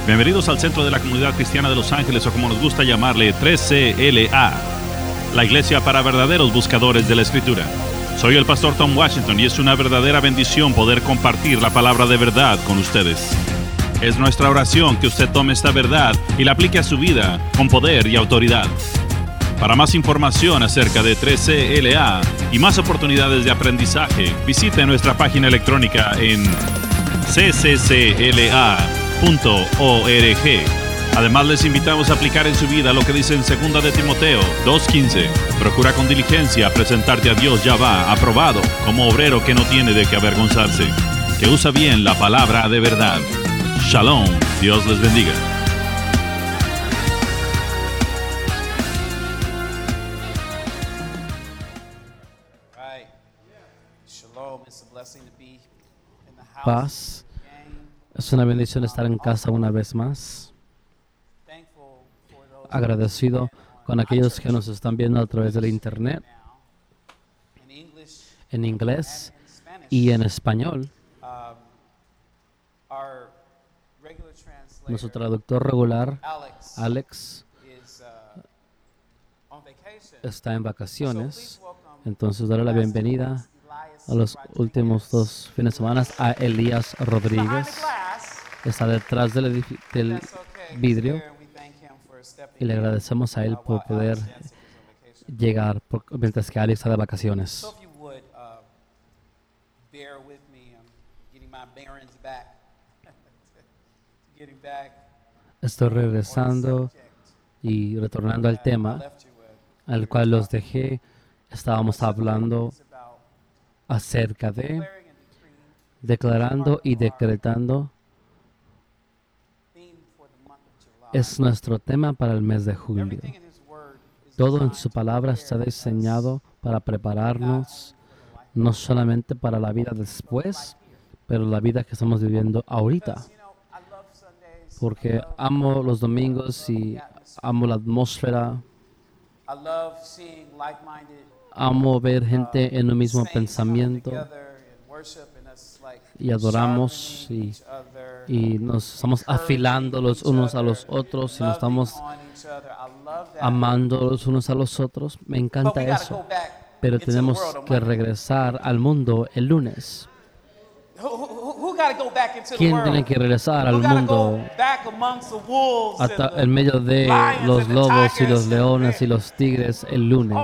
Bienvenidos al Centro de la Comunidad Cristiana de Los Ángeles, o como nos gusta llamarle, 3CLA, la iglesia para verdaderos buscadores de la Escritura. Soy el pastor Tom Washington y es una verdadera bendición poder compartir la palabra de verdad con ustedes. Es nuestra oración que usted tome esta verdad y la aplique a su vida con poder y autoridad. Para más información acerca de 3CLA y más oportunidades de aprendizaje, visite nuestra página electrónica en cccla.org. Además, les invitamos a aplicar en su vida lo que dice en 2 de Timoteo 2:15. Procura con diligencia presentarte a Dios Yahvá aprobado, como obrero que no tiene de qué avergonzarse, que usa bien la palabra de verdad. Shalom, Dios les bendiga. Paz. Es una bendición estar en casa una vez más. Agradecido con aquellos que nos están viendo a través del internet, en inglés y en español. Nuestro traductor regular, Alex, está en vacaciones, entonces daré la bienvenida a los últimos 2 fines de semana a Elías Rodríguez. Está detrás del vidrio y le agradecemos a él por poder llegar mientras que Alex está de vacaciones. Estoy regresando y retornando al tema al cual los dejé. Estábamos hablando acerca de declarando y decretando. Es nuestro tema para el mes de julio. Todo en su palabra está diseñado para prepararnos no solamente para la vida después, pero la vida que estamos viviendo ahorita. Porque amo los domingos y amo la atmósfera. Amo ver gente en un mismo pensamiento y adoramos y nos estamos afilando los unos a los otros y nos estamos amando los unos a los otros. Me encanta eso, pero tenemos que regresar al mundo el lunes. ¿Quién tiene que regresar al mundo en medio de los lobos y los leones y los tigres el lunes?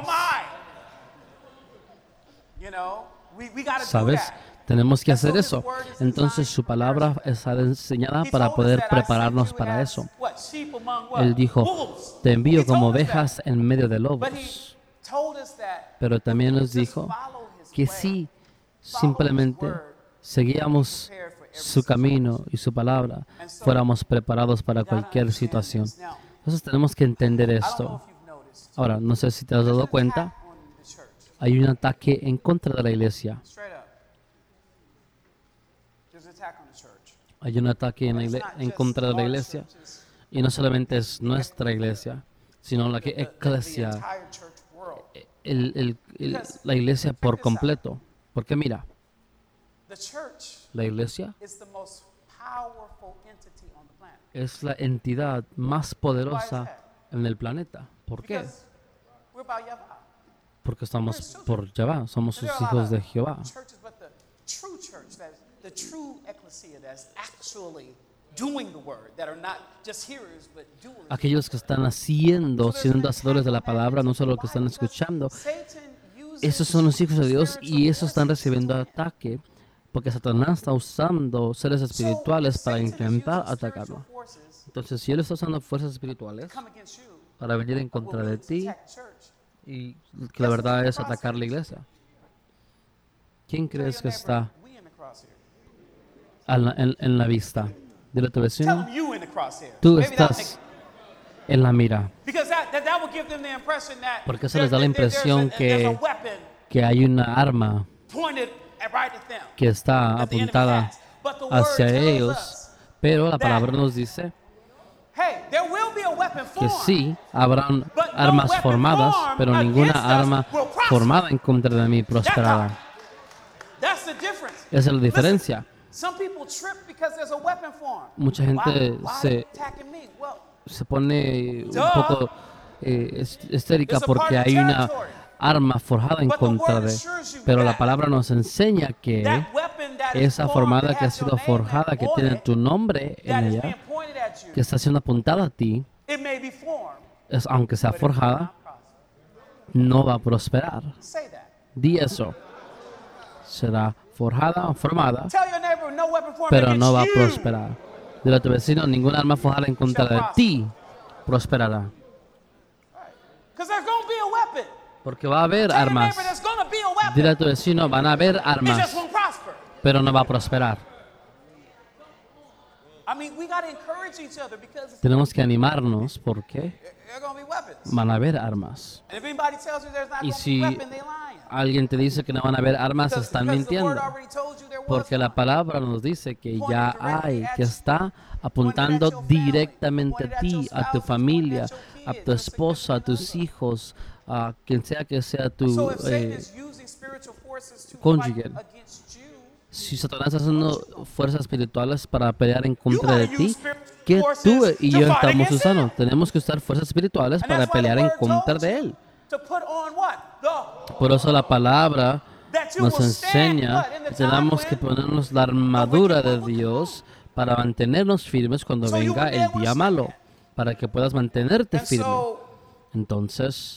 ¿Sabes? Tenemos que hacer eso. Entonces su palabra está diseñada para poder prepararnos para eso. Él dijo, te envío como ovejas en medio de lobos. Pero también nos dijo que si simplemente seguíamos su camino y su palabra, fuéramos preparados para cualquier situación. Entonces tenemos que entender esto. Ahora, no sé si te has dado cuenta, hay un ataque en contra de la iglesia. Hay un ataque en contra de la iglesia. Y no solamente es nuestra iglesia, sino la iglesia, la iglesia por completo. Porque mira, la iglesia es la entidad más poderosa en el planeta. ¿Por qué? Porque estamos por Jehová, somos sus hijos de Jehová. Aquellos que están siendo hacedores de la palabra, no solo que están escuchando. Esos son los hijos de Dios y esos están recibiendo ataque porque Satanás está usando seres espirituales para intentar atacarlo. Entonces, si él está usando fuerzas espirituales para venir en contra de ti, y que la verdad es atacar la iglesia, ¿quién crees que está en la vista? Dile a tu vecino, tú estás en la mira. Porque eso les da la impresión que hay una arma que está apuntada hacia ellos, pero la palabra nos dice que sí, habrán armas formadas, pero ninguna arma formada en contra de mí prosperará. Esa es la diferencia. Mucha gente se pone un poco histérica porque hay una arma forjada en contra de. Pero la palabra nos enseña que esa formada que ha sido forjada, que tiene tu nombre en ella, que está siendo apuntada a ti, aunque sea forjada, no va a prosperar. Di eso. Será forjada o formada, pero no va a prosperar. Dile a tu vecino, ninguna arma forjada en contra de ti prosperará. Porque va a haber armas. Dile a tu vecino, van a haber armas, pero no va a prosperar. Tenemos que animarnos porque van a haber armas. Y si alguien te dice que no van a haber armas, están mintiendo. Porque la palabra nos dice que ya hay, que está apuntando directamente a ti, a tu familia, a tu esposa, a tus hijos, a quien sea que sea tu cónyuge. Si Satanás está haciendo fuerzas espirituales para pelear en contra de ti, que tú y yo estamos usando. Tenemos que usar fuerzas espirituales para pelear en contra de él. Por eso la palabra nos enseña que tenemos que ponernos la armadura de Dios para mantenernos firmes cuando venga el día malo, para que puedas mantenerte firme. Entonces,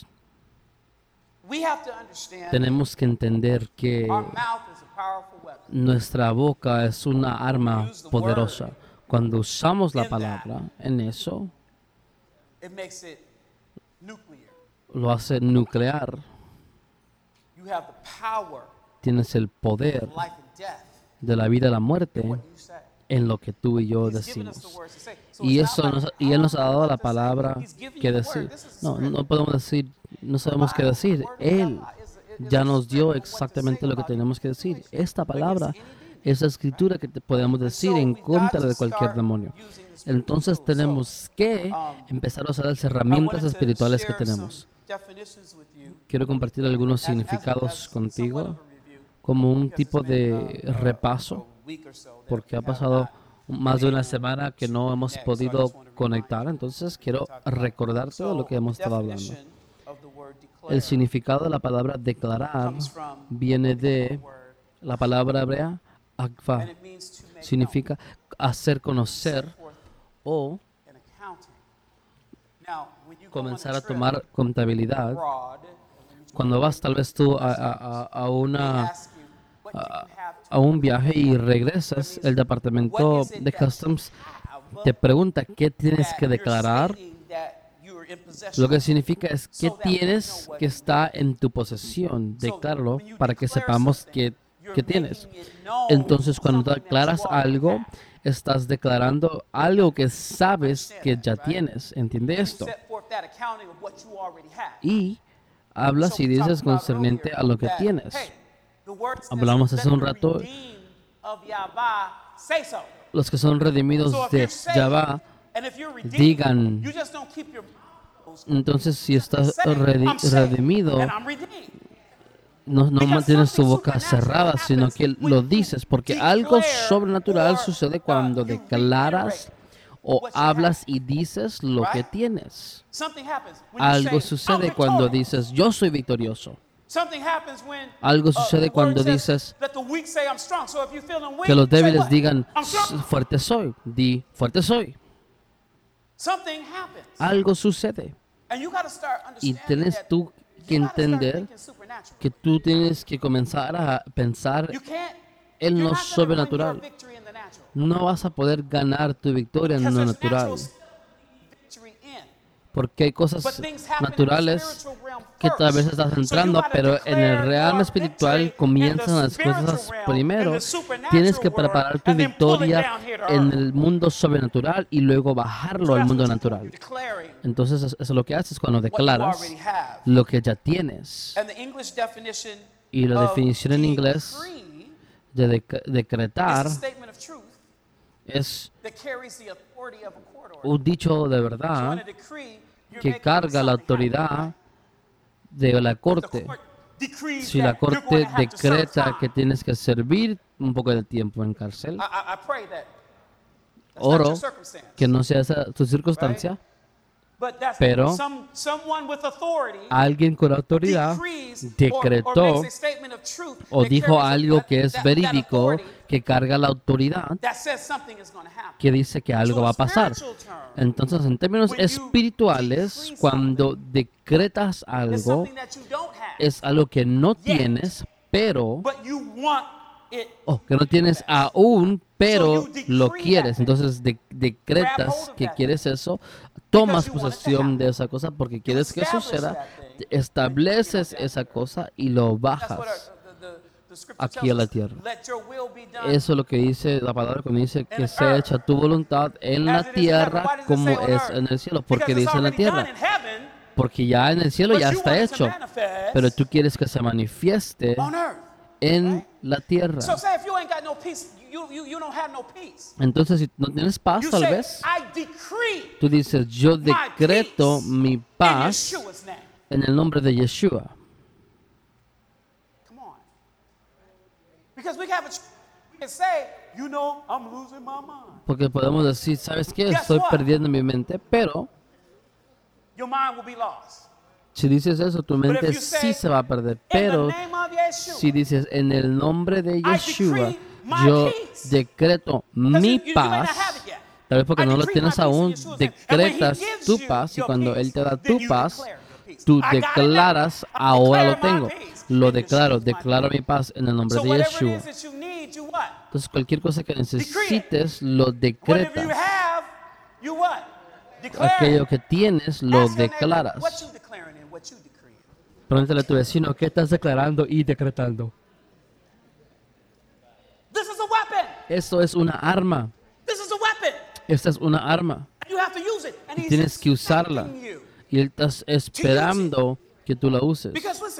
tenemos que entender que nuestra boca es una arma poderosa. Cuando usamos la palabra en eso, lo hace nuclear. Tienes el poder de la vida y la muerte en lo que tú y yo decimos. Y Él nos ha dado la palabra que decir. No podemos decir, no sabemos qué decir. Él ya nos dio exactamente lo que tenemos que decir. Esta palabra es la escritura que podemos decir en contra de cualquier demonio. Entonces tenemos que empezar a usar las herramientas espirituales que tenemos. Quiero compartir algunos significados contigo como un tipo de repaso, porque ha pasado más de una semana que no hemos podido conectar. Entonces quiero recordar todo lo que hemos estado hablando. El significado de la palabra declarar viene de la palabra hebrea akva. Significa hacer conocer o comenzar a tomar contabilidad. Cuando vas tal vez tú a un viaje y regresas, el departamento de Customs te pregunta qué tienes que declarar. Lo que significa es que tienes que estar en tu posesión. Decláralo para que sepamos que tienes. Entonces, cuando declaras algo, estás declarando algo que sabes que ya tienes. ¿Entiende esto? Y hablas y dices concerniente a lo que tienes. Hablamos hace un rato. Los que son redimidos de Yahvá digan. Entonces, si estás redimido, no mantienes tu boca cerrada, sino que lo dices, porque algo sobrenatural sucede cuando declaras o hablas y dices lo que tienes. Algo sucede cuando dices, yo soy victorioso. Algo sucede cuando dices que los débiles digan, fuerte soy. Di, fuerte soy. Algo sucede. Y tienes tú que entender que tú tienes que comenzar a pensar en lo sobrenatural. No vas a poder ganar tu victoria en lo natural. Porque hay cosas naturales que tal vez estás entrando, pero en el realm espiritual comienzan las cosas primero. Tienes que preparar tu victoria en el mundo sobrenatural y luego bajarlo al mundo natural. Entonces, eso es lo que haces cuando declaras lo que ya tienes. Y la definición en inglés de decretar es un dicho de verdad que carga la autoridad de la corte. Si la corte decreta que tienes que servir, un poco de tiempo en cárcel. I pray that that's not Oro your circumstance. que no sea esa tu circunstancia, But that's pero someone with authority alguien con autoridad decrees or decretó makes a statement of truth o that dijo carries algo que es that verídico, authority que carga la autoridad, that says something is going to happen. que dice que algo va a pasar. Entonces, en términos espirituales, cuando decretas It's algo, something that you don't have, es algo que no tienes, pero, but you want it. que no tienes aún, pero lo quieres. Entonces, decretas que quieres eso, tomas posesión de esa cosa porque quieres que suceda, estableces esa cosa y lo That's what bajas the scripture aquí a tells la us. tierra. Let your will be done Eso es lo que dice la palabra cuando dice que sea hecha tu voluntad en la tierra como es en el cielo. Porque because it's dice en la already done tierra. in heaven, Porque ya en el cielo but ya you está want it to hecho. manifest Pero tú quieres que se manifieste on earth. en la tierra. So say if you ain't got no peace, you don't have no peace. Entonces, si no tienes paz, You tal say, vez, I decree tú dices, yo decreto mi in paz Yeshua's name. en el nombre de Yeshua. Come on. Because we can say, you know, I'm losing my mind. Porque podemos decir, ¿sabes qué? Guess Estoy what? perdiendo mi mente, pero Your mind will be lost. si dices eso, tu mente if you sí say, se va a perder. In Pero the name of Yeshua. si dices, en el nombre de Yeshua, decree my yo peace. decreto Because mi you may not paz, have it yet. tal vez porque I no lo decree tienes my peace in aún, Yeshua's name. And when he decretas gives tu you paz y your cuando peace, Él te da then tu you paz, declare your peace. tú I got it now. declaras, I'm ahora lo declaring my tengo. peace Lo in declaro, Yeshua's mighty declaro name. mi paz en el nombre So de whatever Yeshua. it is that you need, you what? Entonces cualquier cosa que necesites, lo Whatever you decretas. have, you what? Declare. Aquello que tienes, lo Ask your neighbor, declaras. what you declaring and what you decreeing. Pregúntale a tu vecino, ¿qué estás declarando y decretando? This is a weapon. Eso es una arma. This is a weapon. Esta es una arma. You have to use it. And he's Tienes que usarla. expecting you. Y Él está esperando que tú la uses. Because listen,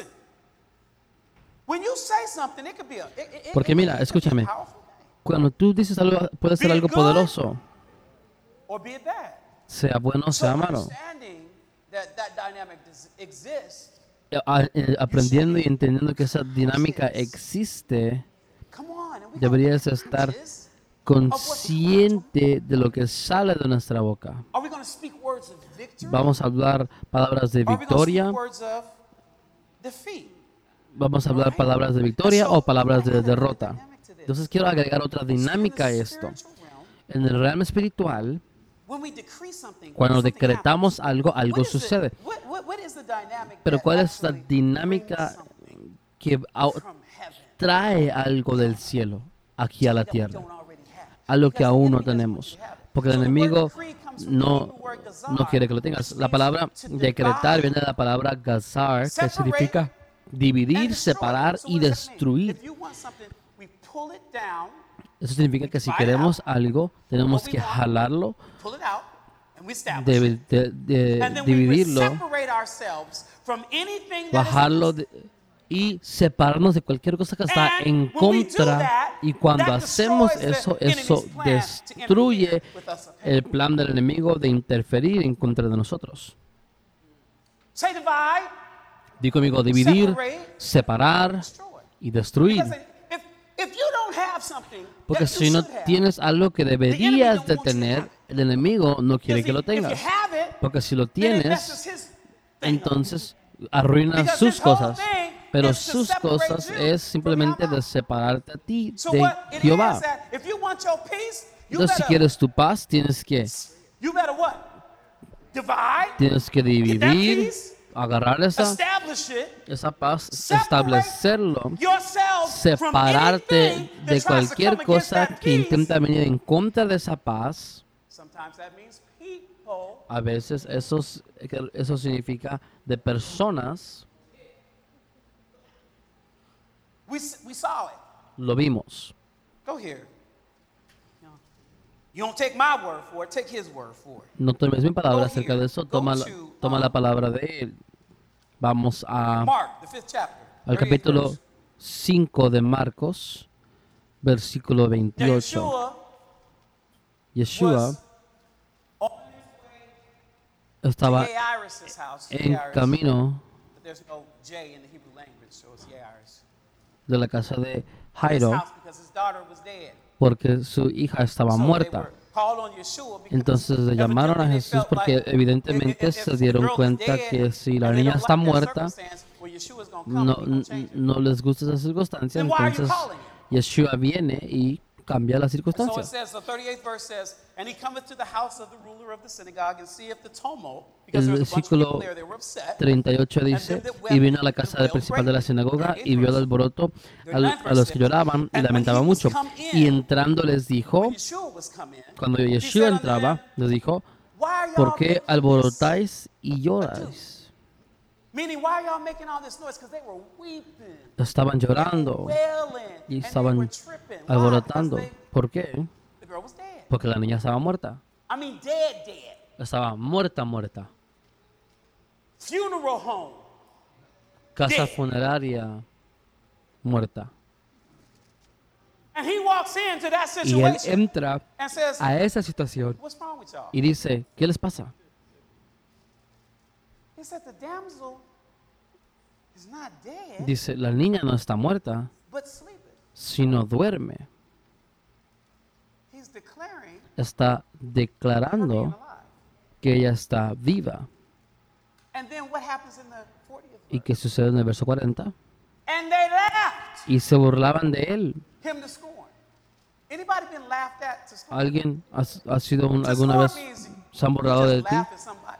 when you say something, it could be Porque mira, it could be escúchame. powerful Cuando tú dices algo, puede ser Be algo it poderoso, or be it bad. sea bueno o So sea malo. understanding that dynamic exists, Aprendiendo y entendiendo que esa dinámica existe, come on, and we gotta deberías be estar conscious. consciente de lo que sale de nuestra boca. Are we going to speak words of victory? Vamos a hablar palabras de Are we going to victoria, speak words of defeat? vamos a hablar palabras de victoria o palabras de derrota. Entonces quiero agregar otra dinámica a esto. En el realm espiritual, When we decree something, cuando something decretamos happens. algo, algo What is the- sucede. what is the dynamic Pero that ¿cuál es la actually dinámica brings something que from heaven trae algo del cielo aquí a la that we tierra? don't already have? Algo que Because the aún no enemy doesn't want tenemos. you to have it. Porque el So the word enemigo decree comes from the no, Hebrew word gazar, no quiere que lo tengas. which La palabra means to decretar divide, viene de la palabra gazar, que separate, significa and dividir, destroy. separar So y what does that mean? destruir. If you want something, we pull it down, Eso significa que si divide queremos out algo, tenemos what we que want, jalarlo, pull it out, and we establish it. And then we dividirlo, separate ourselves from anything that is bajarlo against it. y separarnos de cualquier cosa que está And en when we do contra. that, Y cuando that hacemos destroys eso, the eso enemy's plan to destruye interfere with us, okay? el plan del enemigo de interferir en contra de nosotros. Say divide, Di conmigo, dividir, separate, separar destroy. y destruir. Because if you don't have something Porque that you si no should have, tienes algo que deberías de don't want you to tener, have it. el enemigo no quiere because que lo if you tengas. have it, Porque si lo then it tienes, messes his thing up. entonces arruinas Because sus his whole cosas. thing Pero is to sus separate cosas you es from simplemente Yahweh. de separarte a ti So de what it Jehová. is that if you want your peace, you Entonces, si better, quieres tu paz, tienes what? Divide, que dividir, peace, agarrar establish it, esa paz, separate establecerlo, yourself from separarte anything that de tries to cualquier come against cosa that que peace. intenta venir en contra de esa paz. Sometimes that means people. A veces eso significa de personas, We saw it. lo vimos. Go here. You don't take my word for it, take his word for it. No tomes mi palabra Go acerca here. de eso, Go toma to, la palabra de él. Vamos a Mark, the 5th chapter. al 38th capítulo verse. 5 de Marcos, versículo Now, 28. Yeshua was on estaba Jairus' house. en Jairus. camino But there's no J in the Hebrew language, so it's Jairus. de la casa de his Jairo house because his daughter was dead. porque su hija estaba So they muerta. were called on Yeshua because Entonces le llamaron a evidently they Jesús felt porque like evidentemente if se the dieron girl is cuenta dead que si la and they niña don't está like that muerta, circumstance, well, Yeshua's gonna come and he gonna change it. no les gusta esa circunstancia, Then why are you entonces calling him? Yeshua viene y cambia la So it circunstancia. says, the 38th verse says, and he cometh to the house of the ruler of the synagogue and seeth the tumult, because El there was a bunch of people versículo there, they were upset. 38 dice, y vino a la casa del principal de la sinagoga y vio el alboroto a los que lloraban y lamentaban mucho. Y entrando les dijo, When Yeshua was come in, cuando he Yeshua said unto entraba, them, les dijo, why are ¿por y'all qué making this? alborotáis y lloráis? Meaning, why are y'all making all this noise? Because they were weeping, Estaban llorando wailing, y and they were estaban tripping. Why? alborotando. Because ¿Por qué? the girl was dead. Porque la niña estaba muerta. I mean, dead, dead. Estaba muerta. Funeral home. Casa Dead. funeraria muerta. And he walks into that Y él situation entra and says, a esa situación what's wrong with y'all? y dice, ¿qué les pasa? He said, the damsel is not dead, Dice, la niña no está muerta, but sleeping. sino duerme. He's declaring Está her being declarando alive. que ella está viva. And then what happens in the 40th ¿Y verse? qué sucede en el verso 40? And they laughed Y se burlaban de él. him to scorn. Anybody been laughed at to scorn? ¿Alguien ha sido To alguna scorn vez means se han you burlado de just ti? laugh at somebody.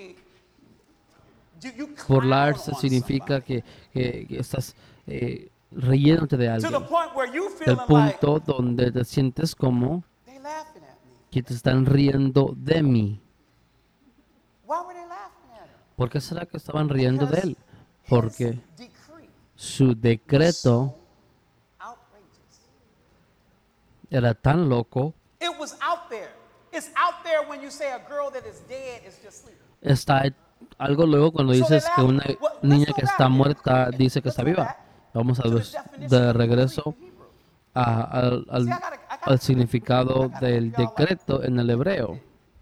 You clown Burlarse on significa somebody. que estás riéndote de To the alguien. point where you El feeling like punto donde te sientes como they laughing at me. que te están riendo de mí. Why were they laughing at him? ¿Por qué será que estaban riendo de él? His Porque decree su decreto outrageous. era tan loco. It was out there. It's out there when you say a girl that is dead is just sleeping. Está algo luego cuando dices que una niña que está muerta dice que está viva. Vamos de regreso al significado del decreto en el hebreo.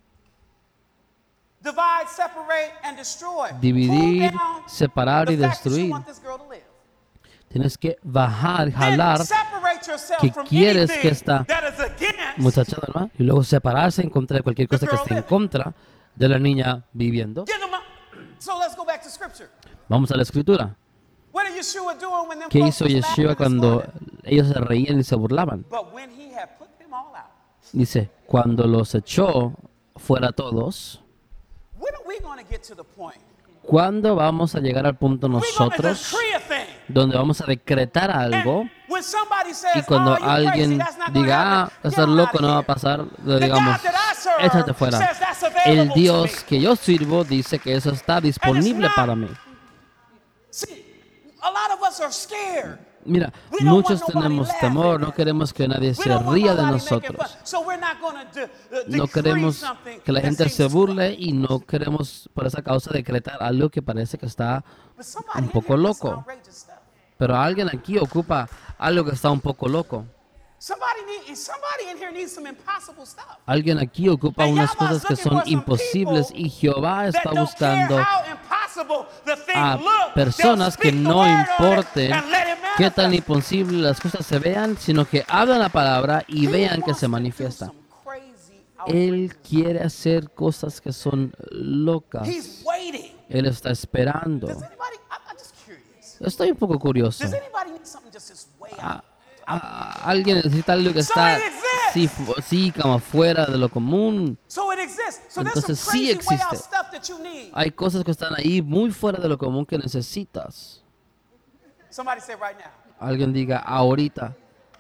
Divide, separate, and destroy. Dividir, Pull down separar y the fact that you destruir. want this girl to live. Tienes que bajar, Then jalar separate yourself que from quieres que anything esta that is against muchacha duerma y luego separarse en contra de cualquier cosa que esté en contra de la niña viviendo. Get 'em out. So let's go back to scripture. Vamos a la escritura. What did Yeshua doing when them ¿Qué folks hizo was laughing Yeshua and cuando scorning? ellos se reían y se burlaban? But when he had put them all out, Dice, cuando los echó fuera todos, when are we going to get to the point? ¿cuándo vamos a llegar al punto We're going to nosotros decree a thing. donde vamos a decretar algo And when somebody says, y cuando "Oh, you crazy, alguien that's not gonna diga, happen," estás get 'em loco, out no of va a here. pasar, le The digamos, God that I serve échate fuera. says that's available El to Dios me. que yo sirvo dice que eso está disponible not- para mí. See, a lot of us are scared. Mira, We don't muchos want nobody tenemos laughing temor, at no us. queremos que nadie We se don't want ría de nobody making nosotros. fun. So we're not going to No decree queremos something que la that gente se seems burle right. y no queremos por esa causa decretar algo que parece que está But somebody un in poco here wants some loco. outrageous stuff. Pero alguien aquí ocupa algo que está un poco loco. Somebody in here needs some impossible stuff. Alguien aquí ocupa And unas Yahweh's cosas que looking son for some imposibles people y Jehová está that don't care buscando how impossible the thing a look. personas They'll que speak the no word on it importen and let it qué tan manifest. imposible las cosas se vean, sino que hablan la palabra y He vean que wants se to do manifiesta. some crazy, Él outrageous- quiere hacer cosas que son locas. He's waiting. Él está esperando. Does anybody? I'm just curious. Estoy un poco curioso. Does anybody need something just this way out? Alguien necesita algo que está So it exists. sí, como fuera de lo común. So it exists. So there's Entonces, some sí crazy way out existe. stuff that you need. Hay cosas que están ahí muy fuera de lo común que necesitas. Somebody say right now. Alguien diga ahorita.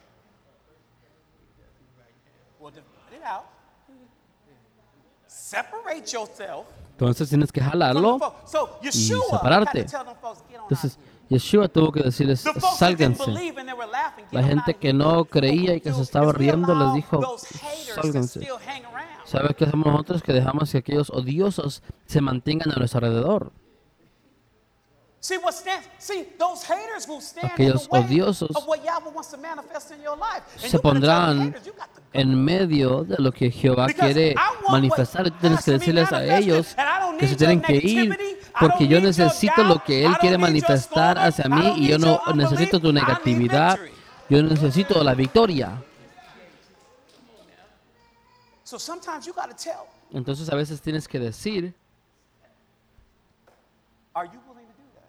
Well, divide it out. Separate yourself Entonces tienes que from the jalarlo. folks. So Yeshua separarte. had to tell them folks, get on out Entonces of here. Yeshua tuvo que decirles, The folks that didn't sálganse. believe and they were laughing, get La on gente out of que here. no creía y que se estaba If we riendo les allow dijo, those haters to sálganse. still hang around, ¿Sabes qué hacemos nosotros? Que dejamos que aquellos odiosos se mantengan a nuestro alrededor. see those haters will stand in Aquellos the way odiosos of what Yahweh wants to manifest in your life. And Se you gotta tell the pondrán haters, you got to go. en medio de lo que Jehová Because quiere I want manifestar. what Tienes que has to be decirles a manifested, ellos and I don't que se need your tienen que ir negativity, porque yo necesito lo que Él quiere manifestar hacia mí y yo no necesito tu negatividad, yo necesito la victoria. So sometimes you got to tell, Entonces a veces tienes que decir, are you willing to do that?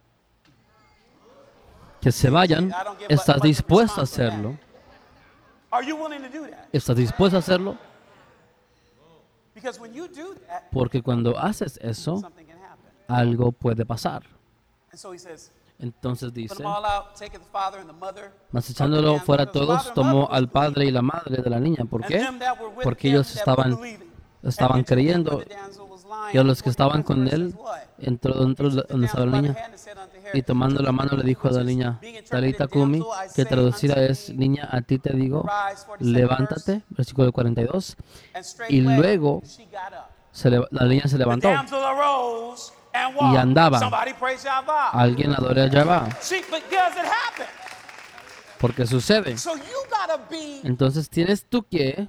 que se vayan, ¿estás dispuesto a hacerlo? Are you willing to do that? ¿Estás dispuesto a hacerlo? Because when you do that, Porque cuando haces eso, something can happen. algo puede pasar. And so he says, Entonces put dice, them all out, take the father and the mother. mas echándolo fuera a todos, tomó al padre y la madre de la niña. ¿Por qué? Porque ellos estaban creyendo, y a los que estaban con él, entró dentro de donde estaba la niña, y tomando la mano le dijo a la niña, Talita Kumi, que traducida es, niña, a ti te digo, levántate, versículo 42, y luego la niña se levantó y andaba. Alguien adore a Yahvá. Porque sucede. Entonces tienes tú que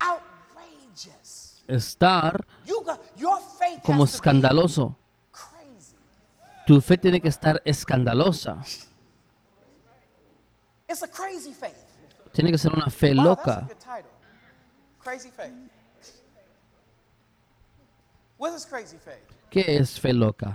estar como escandaloso. Tu fe tiene que estar escandalosa. Tiene que ser una fe loca. ¿Qué es fe loca?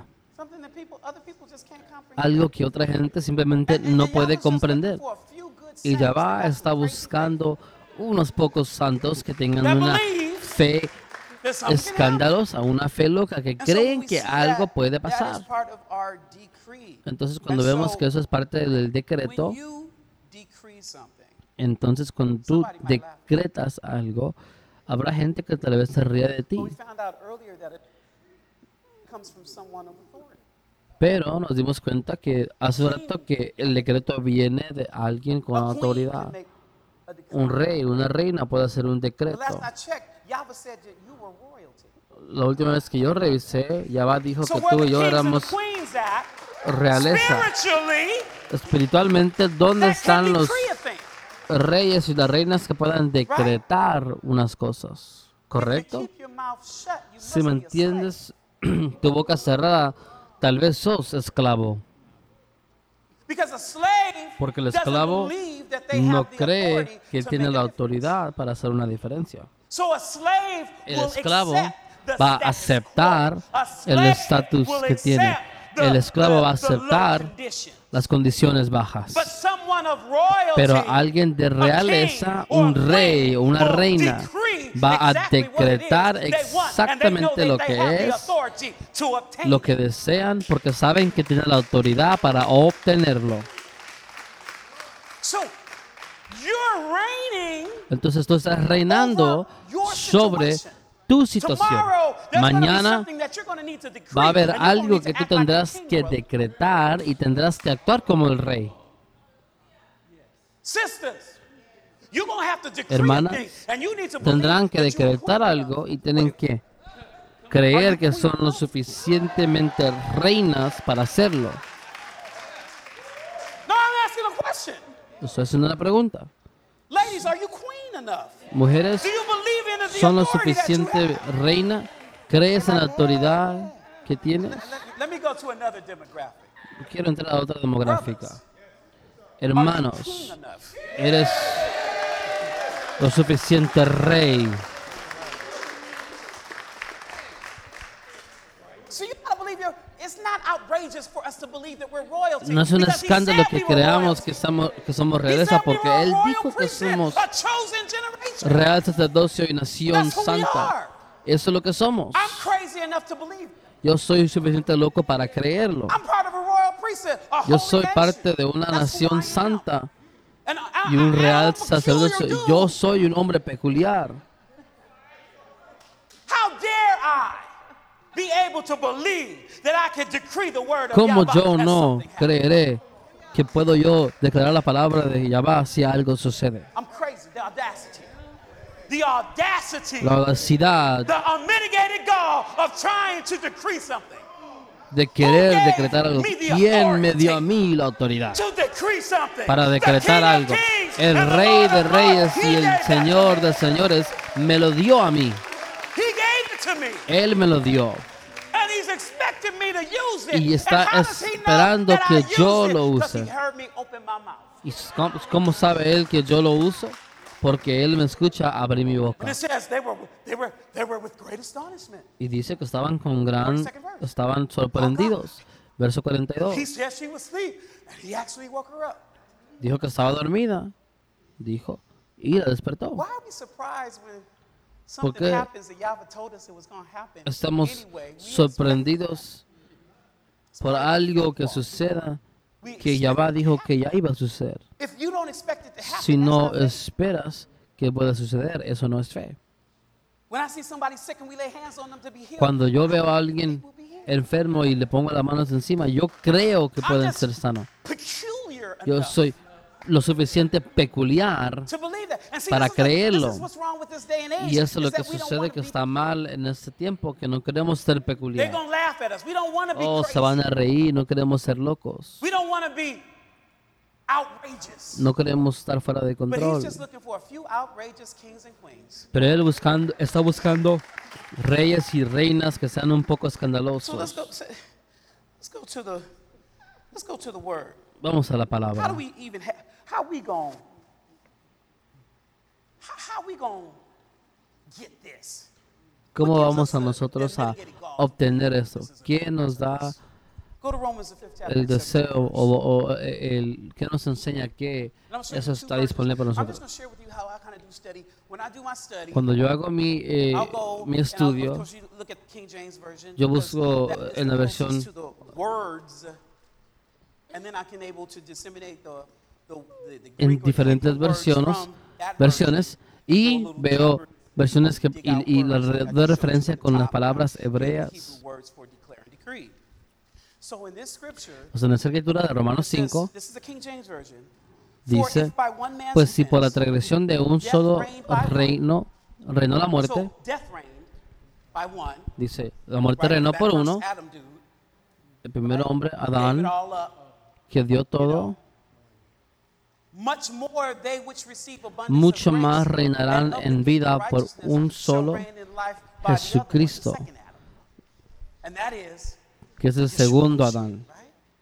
Algo que otra gente simplemente no puede comprender. Y Yahvá está buscando unos pocos santos que tengan una fe escandalosa, una fe loca, que creen que algo puede pasar. Entonces, cuando vemos que eso es parte del decreto, entonces cuando tú decretas algo, habrá gente que tal vez se ríe de ti. Pero nos dimos cuenta que hace rato que el decreto viene de alguien con autoridad. Un rey, una reina puede hacer un decreto. La última vez que yo revisé, Yahvá dijo que tú y yo éramos realeza. Espiritualmente, ¿dónde están los reyes y las reinas que puedan decretar unas cosas? ¿Correcto? Si me entiendes, tu boca cerrada, tal vez sos esclavo. Porque el esclavo no cree que tiene la autoridad para hacer una diferencia. El esclavo va a aceptar el estatus que tiene. El esclavo va a aceptar las condiciones bajas. Pero alguien de realeza, un rey o una reina, va a decretar exactamente lo que es, lo que desean, porque saben que tienen la autoridad para obtenerlo. Entonces tú estás reinando sobre tu situación. Mañana va a haber algo que tú tendrás que decretar y tendrás que actuar como el rey. Hermanas, tendrán que decretar algo y tienen que creer que son lo suficientemente reinas para hacerlo. Estoy haciendo una pregunta. Mujeres, ¿son lo suficiente reina? ¿Crees en la autoridad que tienes? Quiero entrar a otra demográfica. Hermanos, ¿eres lo suficiente rey? No es un escándalo que creamos que somos realeza, porque Él dijo que somos real sacerdocio y nación santa. Eso es lo que somos. Yo soy suficiente loco para creerlo. Yo soy parte de una nación santa y un real sacerdocio. Yo soy un hombre peculiar. ¿Cómo yo no creeré que puedo yo declarar la palabra de Yahvá si algo sucede? La audacidad de querer decretar algo. ¿Quién me dio a mí la autoridad para decretar algo? El Rey de Reyes y el Señor de Señores me lo dio a mí. Él me lo dio. me to use it. Y está And how does he know esperando that que I yo use it? lo 'Cause he use. heard me open my mouth. ¿Y cómo sabe él que yo lo uso? Porque él me escucha abrir mi And boca. it says they were with great astonishment. Y dice que estaban estaban sorprendidos. Verso 42. He said she was asleep, and he actually woke her up. Dijo que estaba dormida. Dijo. Y la despertó. Why are we surprised when ¿Por something qué happens that Yahweh told us it was going to happen? estamos Anyway, we sorprendidos por algo que suceda que Yahweh dijo que ya iba a suceder? If you don't expect it to happen, Si that's no not faith. esperas que pueda suceder, eso no es fe. When I see somebody sick and we lay hands on them to be healed, Cuando yo veo a alguien enfermo y le pongo las manos encima, yo creo que pueden ser sanos. peculiar Yo enough soy lo suficiente peculiar to believe that. And see, para this is the- creerlo. this is what's wrong with this day and age, y eso es lo is que that we don't sucede wanna que be está mal en este tiempo, que no queremos ser They're peculiar. going to laugh at us. We don't want to be Oh, crazy. se van a reír, no queremos ser locos. We don't want to be outrageous. No queremos estar fuera de But he's control. just looking for a few outrageous kings and queens. Pero él está buscando reyes y reinas que sean un poco So escandalosos. let's go to the word. Vamos a la How palabra. do we even how we going how we going to get this? ¿Cómo vamos a nosotros a obtener eso? ¿Quién nos da Go to Romans the 5th chapter. el deseo o qué nos enseña que And I'm gonna show eso you two está verses. disponible para I'm just nosotros? going to share with you how I kind of do study. When I do my study, Cuando yo hago mi I'll go mi and estudio, of course you look at the King James version. yo because busco that is en la the closest versión- to the words, and then I can able to disseminate the en Greek or diferentes Hebrew words versiones, from that versiones y version. veo versiones que Dig out y la words. I just doy showed referencia you con the las top palabras Hebrew hebreas. words for declare and decree. So in this scripture, O sea, en esa escritura de Romanos 5 this is the King James version. dice, For if by one man's pues si por la offense, transgresión de un solo reino reinó la muerte, so death reigned by one. dice, la muerte Right, reinó that por first uno, Adam dude el primer hombre, gave it Adán, all up. que dio todo, Much more they which receive abundance mucho of grace más and reinarán of en the vida gift of por righteousness un shall solo reign in life by the other one, the Jesucristo, second Adam. And that is que es el Yeshua segundo Mashiach, Adán. right?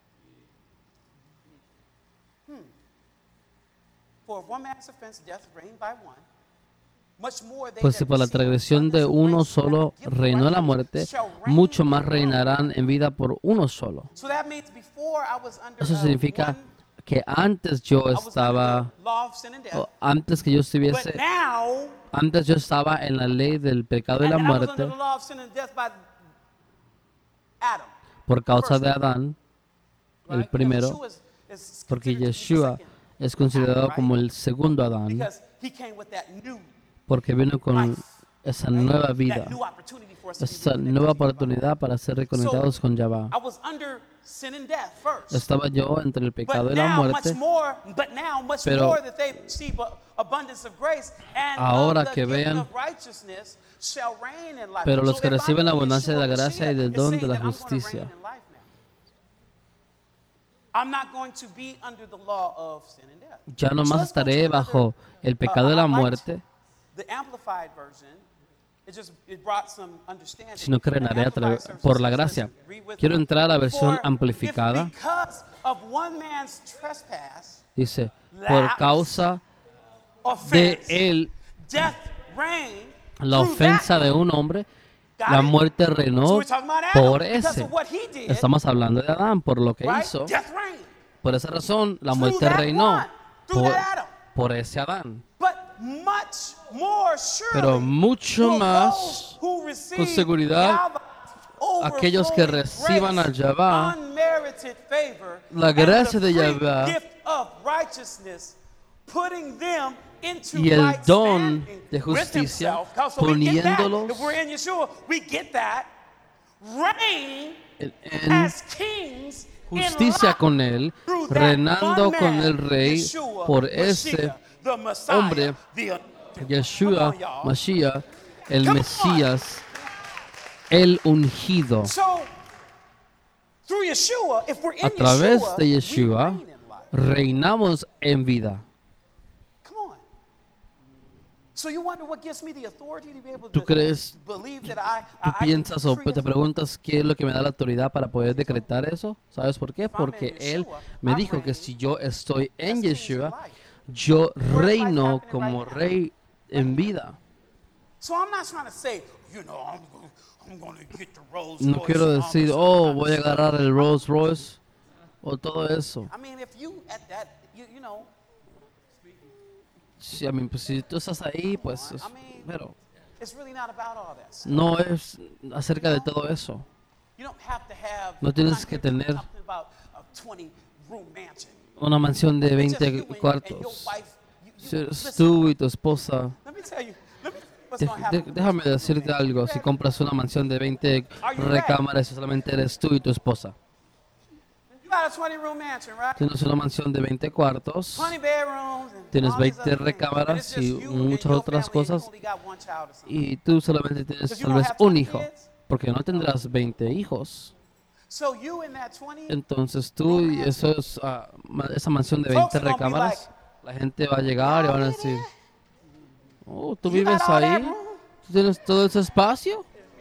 For if one man's offense, death reigned by one. Much more they Pues that si por la receive transgresión de abundance of uno grace and solo the gift of reinó la righteousness muerte, shall reign mucho más in life. reinarán en vida por uno solo. So that means before I was under Eso significa one, que antes yo I was estaba, under the law of sin and death. o antes que yo But estuviese, now, antes yo estaba en la ley del pecado y and la I was under muerte the law of sin and death by Adam. por causa de Adán, el Right? primero, Because Yeshua is porque considered to be the Yeshua second es considerado Adam, como right? el segundo Adán, Because he came with that new porque vino con life, esa right? nueva That vida, new opportunity for us to be esa reconnected nueva to God. oportunidad para ser reconectados con Yahweh. I was under sin and death first. Estaba yo entre el pecado But y la now, much muerte, more Pero that they receive abundance of grace and ahora of the que gift vean- of righteousness shall reign in life. pero los So que if I'm reciben la in abundancia de la Yeshua gracia y Mashiach, del it's don saying de la that I'm gonna justicia. reign in life now. I'm not going to be under the law of sin and death. Ya no So más let's go to estaré another, bajo el pecado de la I liked muerte, The Amplified version, it brought some understanding. sino que The reinaré Amplified version por la says, gracia. listen, read with Quiero me. entrar a la versión For if amplificada. because of one man's trespass, Dice, por causa de offense, él, death reigned la through ofensa that de one. un hombre, Got la it? muerte So reinó we're talking about Adam, por because ese. of what he did, Estamos hablando de Adán, por lo que right? hizo. Death reigned. Por esa razón, la Through muerte that reinó one, through por, that Adam. por ese Adán. But much more surely Pero mucho will más, those who receive con seguridad, Yahweh's aquellos que overflowing reciban a grace, Yahweh, unmerited favor, la and gracia the de free Yahweh, gift of righteousness, putting them into y el right don standing de with justicia, himself. So we get that. poniéndolos If we're in Yeshua, we get that. Reign en as kings in justicia life con él, through that reinando one con man, el rey Yeshua, por Mashiach, ese the Messiah, hombre, the Come Yeshua, on, y'all. Mashiach, el Come on. Mesías, el ungido. So, through Yeshua, if we're in A través Yeshua, de we Yeshua, reign in life. reinamos en vida. Come on. So you wonder what gives me the authority to be able ¿Tú to crees, believe that tú I piensas can o decree te preguntas qué es lo que me da la autoridad para poder decretar eso? ¿Sabes por qué? Porque Él me dijo que si yo estoy en Yeshua, yo reino como rey en vida. So I'm not trying to say, you know, I'm going to get the Rolls No Royce quiero and all decir, this oh, kind of voy a stuff. agarrar el Rolls Royce o todo eso. I mean, if you at that, you know, Sí, pues si tú estás ahí, pues, pero it's really not about all that stuff. no es acerca de todo eso. You don't have to have. No tienes I'm not que here tener talking about a 20-room mansion. una mansión de It's just 20 you and your cuartos. wife. Si eres Listen, tú y tu esposa. let me tell you. What's gonna happen. Déjame decirte algo. Si compras una mansión de 20 recámaras y solamente eres tú y tu esposa. You got a 20-room mansion, right? Tienes una mansión de 20 cuartos. 20 bedrooms. And Tienes all these 20 other things. recámaras And it's just y you and muchas your otras family, and you cosas. only got one child or something. Y tú solamente tienes Because you tal don't vez have un 20 hijo. kids? Porque no tendrás 20 hijos. So you in that 20, Entonces tú y esa mansión de 20 recámaras, la gente va a llegar y van a decir, oh, ¿tú you got vives all that ahí? room? ¿Tú tienes todo ese espacio?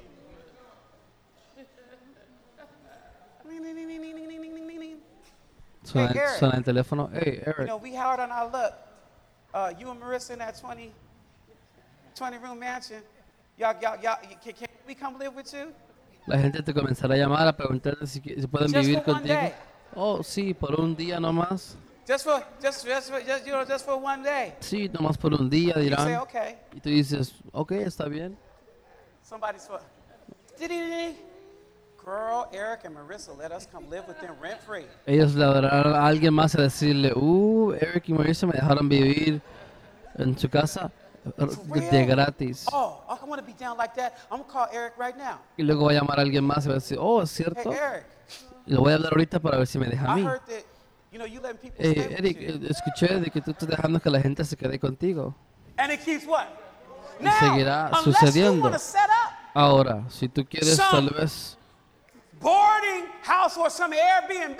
Hey, Eric. Suena el teléfono. Hey, You Eric. know, we hard on our luck. You and Marissa in that 20-room mansion. Y'all, can we come live with you? La gente te comenzará a llamar a preguntarte si pueden Just vivir for one contigo. day. Oh, sí, por un día nomás. Just for one day. Sí, nomás por un día You say, dirán. okay. Y tú dices, ok, está bien. Somebody's for. Diddy. Girl, Eric and Marissa, let us come live with them rent free. Ellos le hablarán a alguien más a decirle, Eric y Marissa me dejaron vivir en su casa de gratis. Oh, I want to be down like that. I'm gonna call Eric right now. Y luego va a llamar a alguien más y va a decir, oh, es Hey, cierto. Eric, Y lo voy a hablar ahorita para ver si me deja a I mí. heard that you letting people stay with Eric, you. escuché de que tú estás dejando que la gente se quede contigo. And it keeps what? Y seguirá unless you sucediendo. want to set up Ahora, si tú quieres tal vez house or some Airbnb,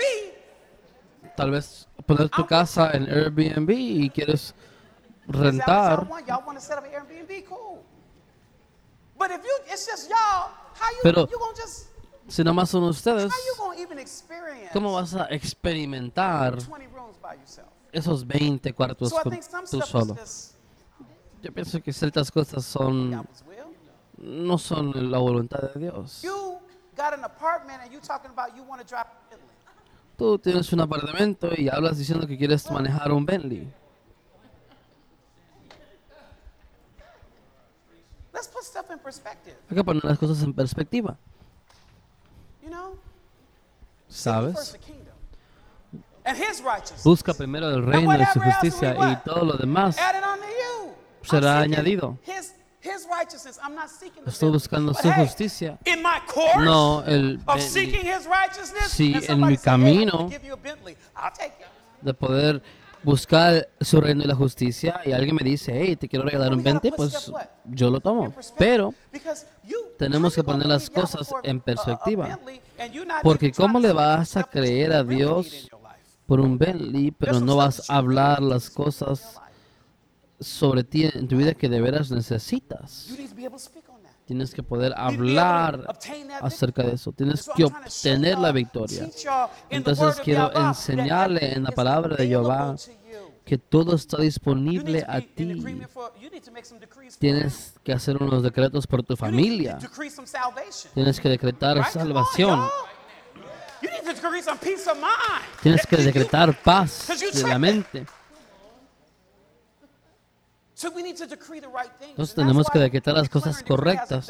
poner tu casa en Airbnb y quieres is that what rentar, y'all want? Y'all want to set up an Airbnb? Cool. But if it's just y'all, how you Pero- gonna just si nomás son ustedes, how you gonna even experience ¿cómo vas a experimentar 20 rooms by yourself? esos 20 cuartos So I con think some tú stuff solo? is just Yo pienso que ciertas cosas son God's will. no son la voluntad de Dios. You got an apartment and you talking about you want to drive a Bentley. Tú tienes un apartamento y hablas diciendo que quieres manejar un Bentley. Let's put stuff in perspective. Hay que poner las cosas en perspectiva, You know, Seek ye first ¿sabes? the kingdom and His righteousness. Busca primero el reino y su justicia y todo lo demás Add it unto you. será I'm seeking añadido. His righteousness. I'm not seeking the Estoy Bentley. buscando But su hey, justicia, in my course no el of Bentley, seeking His righteousness, Sí, and en somebody mi say, hey, I'm gonna camino. give you a Bentley. I'll take it. de poder buscar su reino y la justicia y alguien me dice, hey, te quiero regalar un 20, pues yo lo tomo. Pero Because you, tenemos how que you gonna poner las believe God cosas for en a perspectiva. Bentley and you not Porque even trying ¿cómo to le see vas a stuff that creer you a really Dios need in your life? por un Bentley, pero no vas a hablar las cosas sobre ti en tu vida que de veras necesitas? You need to be able to speak on that. Tienes que poder hablar acerca de eso. Tienes que obtener la victoria. Entonces quiero enseñarle en la palabra de Jehová que todo está disponible a ti. Tienes que hacer unos decretos por tu familia. Tienes que decretar salvación. Tienes que decretar paz de la mente. Entonces tenemos que decretar las cosas correctas.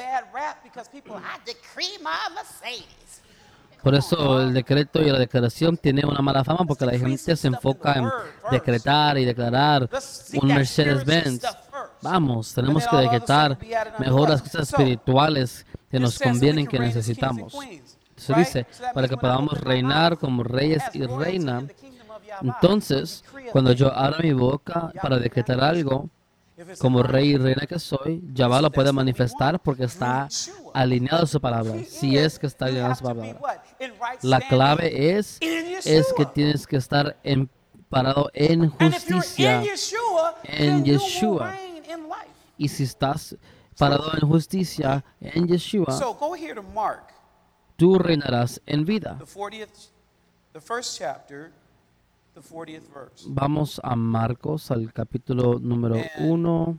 Por eso el decreto y la declaración tiene una mala fama porque la gente se enfoca en decretar y declarar un Mercedes-Benz. Vamos, tenemos que decretar mejor las cosas espirituales que nos convienen, que necesitamos. Se dice, para que podamos reinar como reyes y reina. Entonces, cuando yo abra mi boca para decretar algo, como rey y reina que soy, Jehová lo puede manifestar porque está alineado a su palabra. Si es que está alineado a su palabra. La clave es que tienes que estar parado en justicia, en Yeshua. Y si estás parado en justicia en Yeshua, So go here to Mark, tú reinarás en vida. the first chapter, the 40th verse. Vamos a Marcos, al capítulo número 1.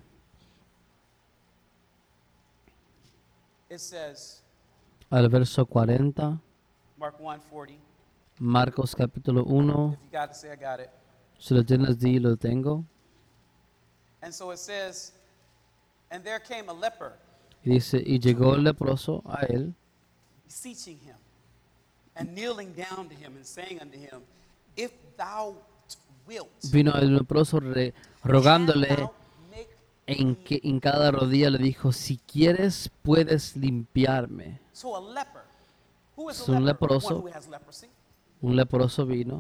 It says, Al verso 40. Mark 1:40. Marcos capítulo 1. If you got it, say I got it. Si lo tienes, di, lo tengo. And so it says, and there came a leper, Y dice, y llegó el leproso a él, beseeching him, and kneeling down to him, and saying unto him, If thou wilt, vino el leproso rogándole canst thou make en cada rodilla le dijo, si quieres puedes limpiarme. So a leper, who is Es a un leper? leproso. One who has leprosy. Un leproso vino.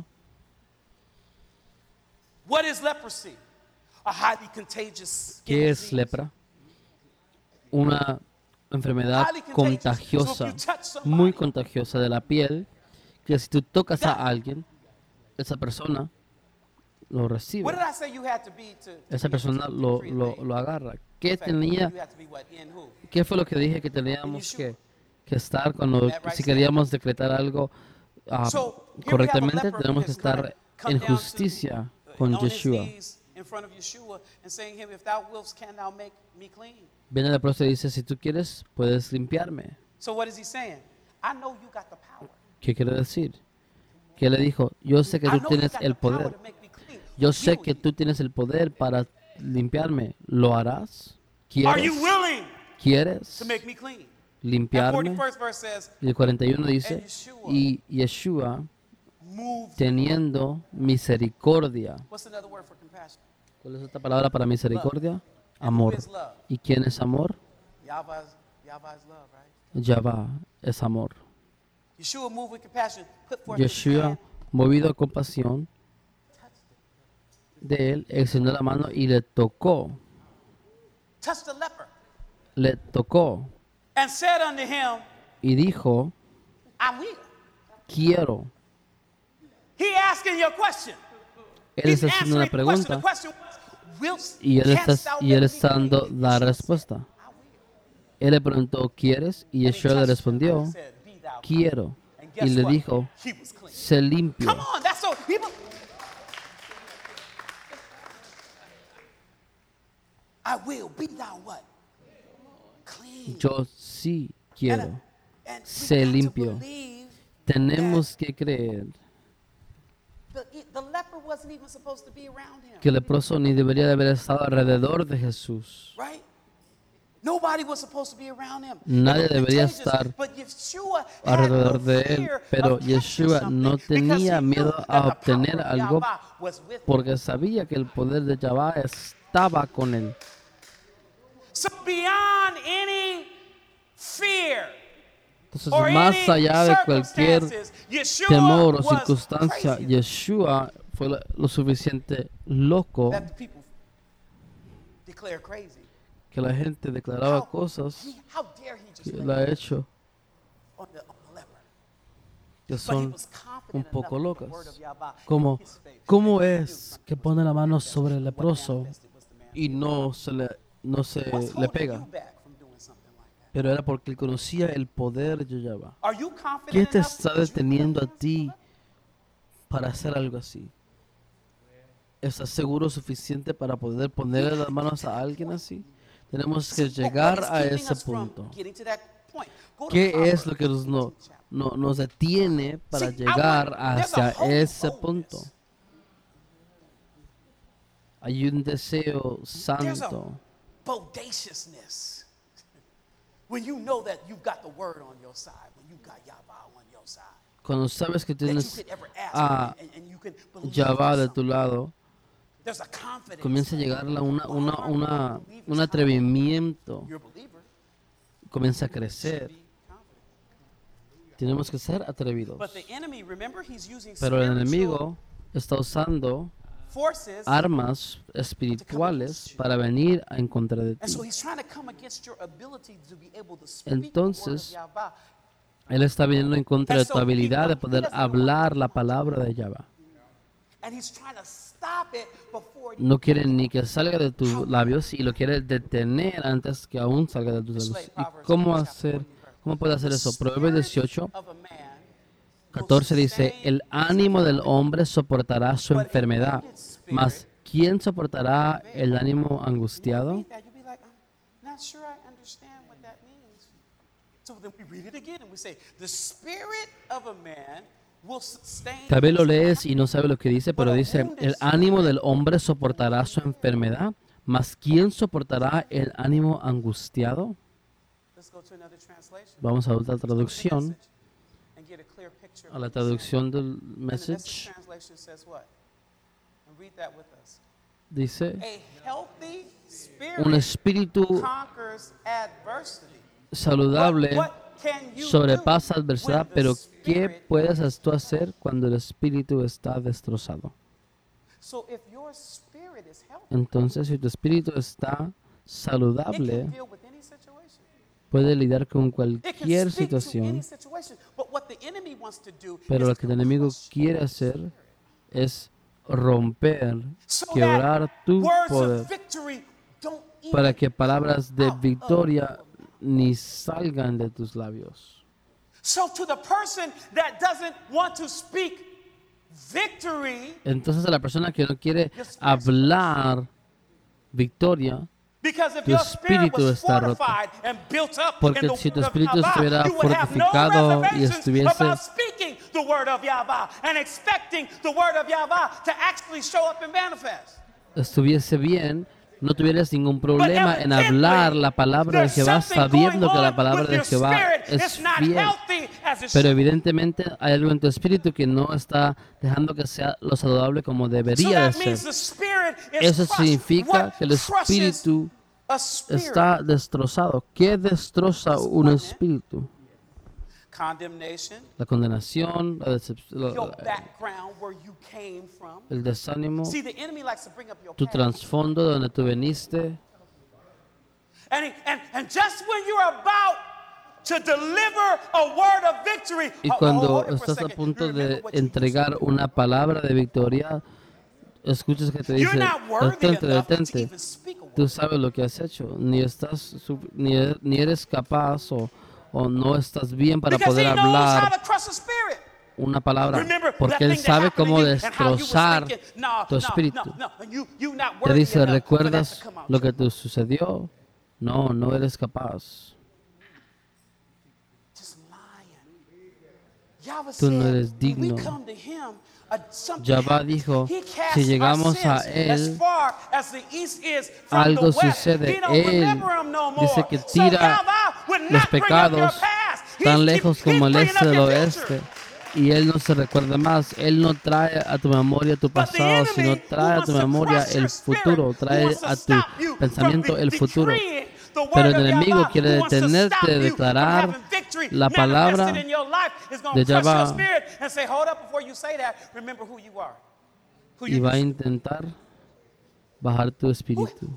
What is leprosy? A highly contagious skin ¿Qué es disease. lepra? Una enfermedad Highly contagious. contagiosa, So if you touch somebody, muy contagiosa de la piel, que si tú tocas a alguien, esa persona lo recibe. What did I say you had to be to Esa be persona to lo free the lo agarra. ¿Qué In fact, tenía? you had to be what? In who? ¿Qué fue lo que dije que teníamos que estar cuando, That right, si queríamos decretar algo So, here we have a correctamente, leper tenemos que who's gonna estar come en down to, justicia con on his Yeshua? knees in front of Yeshua and saying him, if thou wilt, can thou make me clean? Viene el leproso y dice, si tú quieres, puedes limpiarme. So what is he saying? I know you got the power. ¿Qué quiere decir? Que le dijo, yo sé que I tú know you tienes got el the power poder. to make me clean. Yo sé Will que you? tú tienes el poder para limpiarme. ¿Lo harás? Are you ¿Quieres? willing ¿Quieres to make me clean? And limpiarme? 41st verse says, Y el 41 dice, And Yeshua y Yeshua, move. teniendo misericordia. What's another word for compassion? ¿Cuál es otra palabra para misericordia? And Amor. who is love? ¿Y quién es amor? Yahweh is love, right? Yahvah es amor. Yeshua moved with compassion, put forth his Yeshua, hand, movido a compasión de él, extendió la mano y le tocó, touched the leper, and said unto him, y dijo, I will. quiero. He asking your question. Él He's está haciendo una answering the question. The pregunta question was, wilt, y él canst está, thou y él make me está dando clean? la Yeshua said, respuesta. I will. Él le preguntó, ¿quieres? Y And he Yeshua le touched him respondió, and said, Be thou clean. quiero. And Y guess le what? dijo, He was clean. sé limpio. Come on, that's so people. I will be thou what? Clean. Yo sí quiero. And we sé got to limpio. believe Tenemos que creer the leper wasn't even supposed to be around him. que el leproso ni debería de haber estado alrededor de Jesús. Right? Nobody was supposed to be around him. Nadie It was debería contagious, estar but Yeshua had alrededor no de él, fear pero of catching Yeshua no something because tenía he knew miedo that a the obtener power of algo Yahweh was with him. porque sabía que el poder de Yahvah estaba con él. So beyond any fear Entonces, or más any allá de cualquier circumstances, Yeshua temor o was circunstancia, crazy Yeshua fue lo suficiente loco that the people declare crazy. que la gente declaraba cosas How dare he just que lay él ha hecho on the leper? que But he son was un confident poco enough in the locas. word of Yahweh Como, in his faith. ¿cómo es que pone la mano sobre el leproso y no se le What's le holding pega? you back from doing something like that? Pero era porque él conocía el poder de Yahvah. Are you confident ¿Qué te enough está that you deteniendo a can ti para hacer algo así? ¿Estás seguro suficiente para poder ponerle las manos a alguien así? Tenemos que llegar a ese punto. ¿Qué es lo que nos detiene para llegar hacia ese punto? Hay un deseo santo. Bodaciousness. When you know that you've got the word on your side, when you got Yahweh on your side, Cuando sabes que that you tienes could ever ask a and you can believe Yahvah in de tu something. lado, There's a confidence. comienza a llegar un atrevimiento, You're a believer. comienza a crecer. Be confident. Tenemos que ser atrevidos. But the enemy, remember, he's using Pero el spiritual enemigo está usando forces, armas espirituales para venir en contra de and so ti. he's trying to come against your ability to be able to speak Entonces, the word of Yahweh. Él está viniendo en contra de tu habilidad de poder hablar la palabra de Yahvah. And he's trying to No quiere ni que salga de tus labios y lo quiere detener antes que aún salga de tus labios. ¿Y cómo puede hacer eso? Proverbios 18, 14 dice, el ánimo del hombre soportará su enfermedad, mas ¿quién soportará el ánimo angustiado? Tal vez lo lees y no sabes lo que dice, pero dice, el ánimo del hombre soportará su enfermedad, mas ¿quién soportará el ánimo angustiado? Vamos a otra traducción, a la traducción del Message. Dice, un espíritu saludable sobrepasa adversidad, pero ¿qué puedes tú hacer cuando el espíritu está destrozado? Entonces, si tu espíritu está saludable, puede lidiar con cualquier situación, pero lo que el enemigo quiere hacer es romper, quebrar tu poder, para que palabras de victoria ni salgan de tus labios. Entonces a la persona que no quiere hablar victoria, tu espíritu está roto. Porque si tu espíritu estuviera fortificado y estuviese bien, no tuvieras ningún problema en hablar la palabra de Jehová sabiendo que la palabra de Jehová es fiel. Pero evidentemente hay algo en tu espíritu que no está dejando que sea lo saludable como debería de ser. Eso significa que el espíritu está destrozado. ¿Qué destroza un espíritu? La condenación, el desánimo, tu trasfondo de donde tú veniste. Y cuando estás a punto de entregar una palabra de victoria, escuchas que te dice, detente. Tú sabes lo que has hecho, ni eres capaz o no estás bien para poder hablar una palabra, porque Él sabe cómo destrozar tu espíritu. Te dice, ¿recuerdas lo que te sucedió? No eres capaz. Tú no eres digno. Yahvá dijo, si llegamos a Él, algo sucede. Él dice que tira los pecados tan lejos como el este del oeste. Y Él no se recuerda más. Él no trae a tu memoria tu pasado, sino trae a tu memoria el futuro. Trae a tu pensamiento el futuro. Pero el enemigo quiere detenerte de declarar la palabra de Yahvá y va a intentar bajar tu espíritu.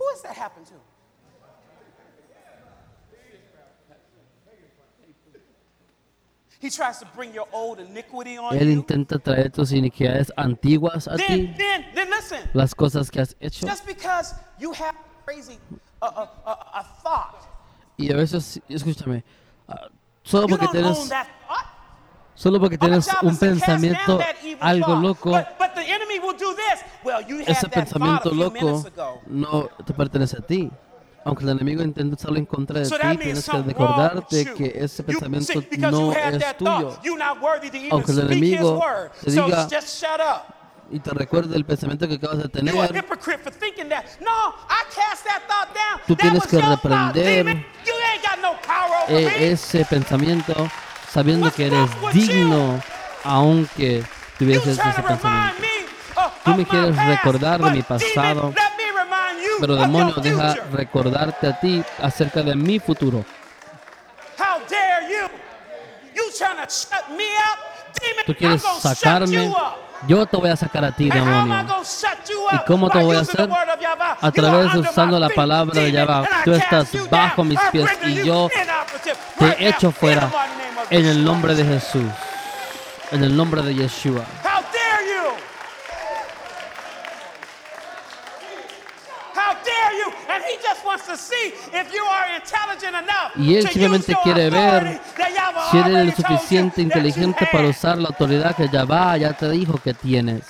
Él intenta traer tus iniquidades antiguas a ti, las cosas que has hecho. Y a veces, escúchame, solo porque tienes un pensamiento algo loco, ese pensamiento loco no te pertenece a ti. Aunque el enemigo intente usarlo en contra de ti, tienes que recordarte que ese pensamiento no es tuyo. Aunque el enemigo te diga y te recuerde el pensamiento que acabas de tener, tú tienes que reprender ese pensamiento sabiendo que eres digno, aunque tuvieses ese pensamiento. Tú me quieres recordar de mi pasado, pero demonio, deja recordarte a ti acerca de mi futuro. Tú quieres sacarme, yo te voy a sacar a ti, demonio. ¿Y cómo te voy a hacer? A través de usando la palabra de Yahvá. Tú estás bajo mis pies y yo te echo fuera en el nombre de Jesús, en el nombre de Yeshua. Y Él simplemente quiere ver si eres lo suficiente inteligente para usar la autoridad que Yahvah ya te dijo que tienes.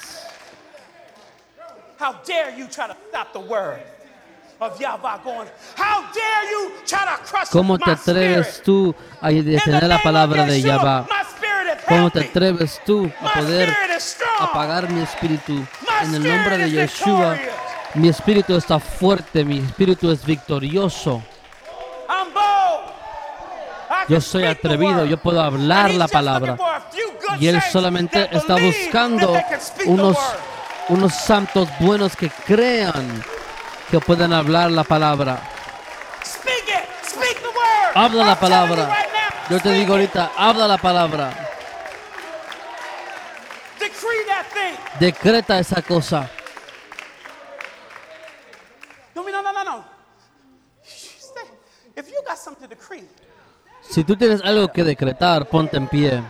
How dare you try to stop the word of Yahweh going? How dare you try to crush ¿Cómo te my atreves spirit? tú a detener la palabra de Yahvah? My spirit is ¿Cómo te healthy. atreves tú a My poder spirit is strong. apagar mi espíritu? My En el nombre de spirit is Yeshua, victorious. mi espíritu está fuerte, mi espíritu es victorioso. I'm bold. I Yo can soy speak the atrevido, word. yo puedo And hablar he's la just looking palabra. for a few good Y Él saints solamente that está believe buscando that they can speak the unos, word. unos santos buenos que crean que pueden hablar la palabra. Speak it. Speak the word. Habla la I'm telling you palabra. right now, Yo te speak digo it. ahorita, habla la palabra. Decree that thing. Decreta esa cosa. No. If you got something to decree, Si tú tienes algo que decretar, ponte en pie.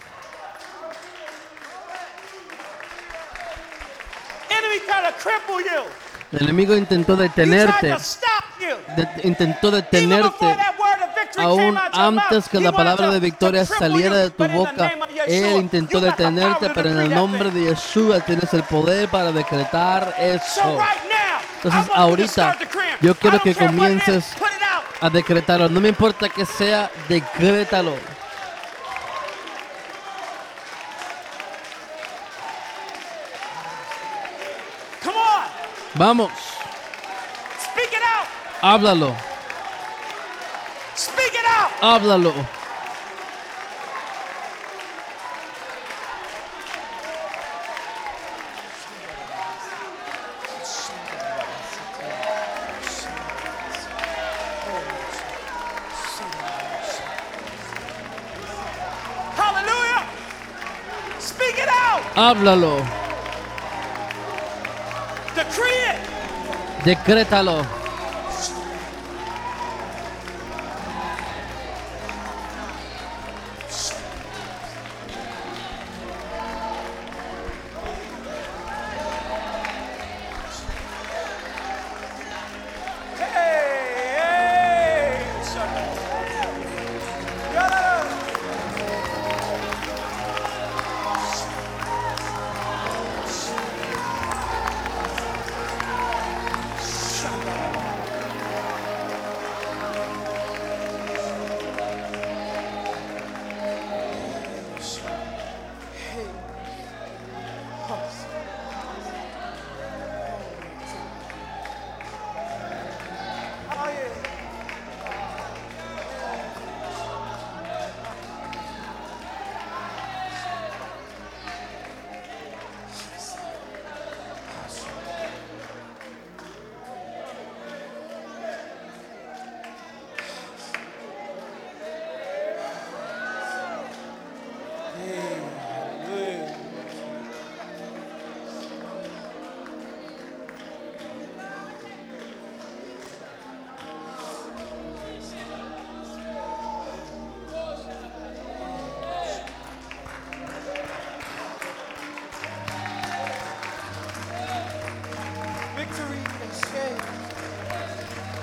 enemy tried to cripple you. El enemigo intentó He tried detenerte, to stop you. intentó Even detenerte before that word of victory aún came out your antes mouth, que he la wanted palabra to- de victoria to cripple saliera you. de tu But in the boca. name of Yeshua, Él intentó you got the power detenerte, to pero en decree el that nombre thing. de Yeshua tienes el poder para decretar So eso. right now, Entonces I want you to ahorita start decreeing. yo I quiero don't que care what it is, comiences put it out. a decretarlo. No me importa que sea, decrétalo. Come on, Vamos, speak it out. háblalo, Speak it out. háblalo. Hallelujah. Speak it out. Háblalo, Decree it. decrétalo. Hey, yeah. Oh, yeah. Victory is shame.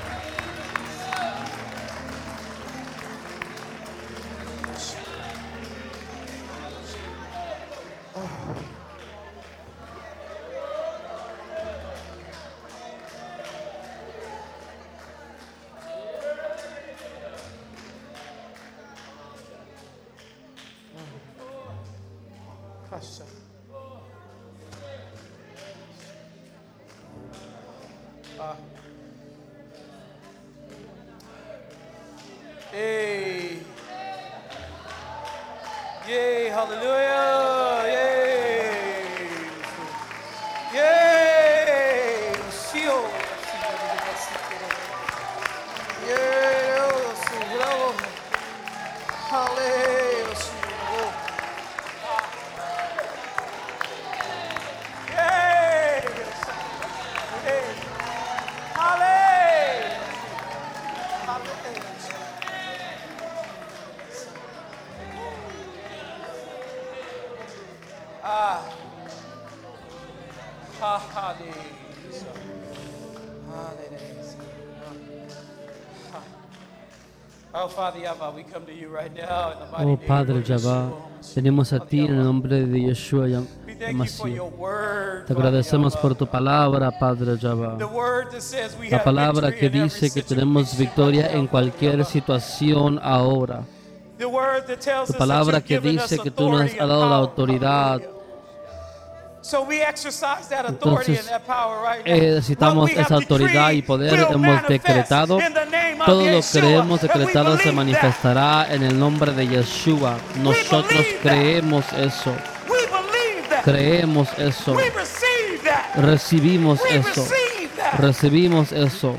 Pasha. Hey. Yay, hallelujah. Yay. Yay. Shio. Yay. Bravo. Hallelujah. Yay. Yay. Hallelujah. Hallelujah. Hallelujah. Oh, Father Yahweh, we come to you right now in the mighty Oh name Padre of Yahweh, Yeshua. venimos a ti en el nombre de Yeshua We thank you for your Mashiach. word, Te Father agradecemos por Yahweh. tu palabra, Padre Yahweh. The word that says we La have palabra victory que in every dice que tenemos situation, victoria Father en Yahweh. cualquier situación ahora. The word that tells Tu us that palabra you've que given us dice que tú nos authority has and dado la power. autoridad. Hallelujah. So we exercise that authority and Entonces, that power right now. necesitamos What we esa have autoridad y decreed poder. will Hemos manifest decretado in the name of todo lo que Yeshua. hemos And we decretado se believe that. manifestará en el nombre de Yeshua. Nosotros believe that. creemos eso. We believe that. Creemos eso. We receive that. Recibimos We eso. receive that. Recibimos eso.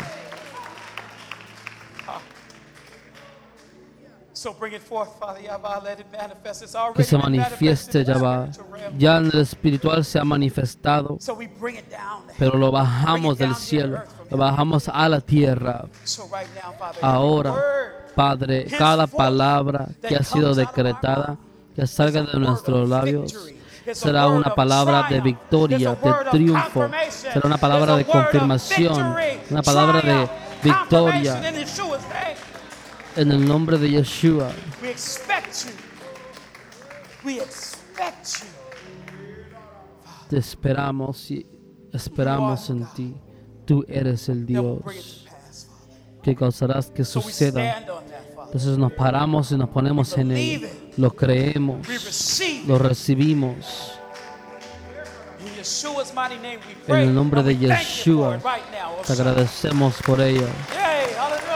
So bring it forth, Father Yahweh, let it manifest. It's already Que se been manifested manifieste, in the Yahweh. spiritual realm. Ya en el espiritual se ha manifestado, So we bring it down. pero lo bajamos del cielo, lo bajamos a la tierra. So right now, Father, every Ahora, word Padre, cada palabra que ha sido decretada, que salga de nuestros labios, será una palabra de victoria, de triunfo, será una palabra de confirmación, una palabra de victoria. in Yeshua's name. En el nombre de Yeshua, We expect you. We expect you. te esperamos y esperamos en ti. Tú eres el That will bring it Dios to pass, Father. que causarás que So we suceda. stand on that, Father. Entonces nos paramos y nos ponemos en él. Lo creemos, We receive lo it. recibimos. In Yeshua's mighty name we En pray. el nombre And de we thank you for Yeshua, it right now. te agradecemos por ello. Yay, hallelujah.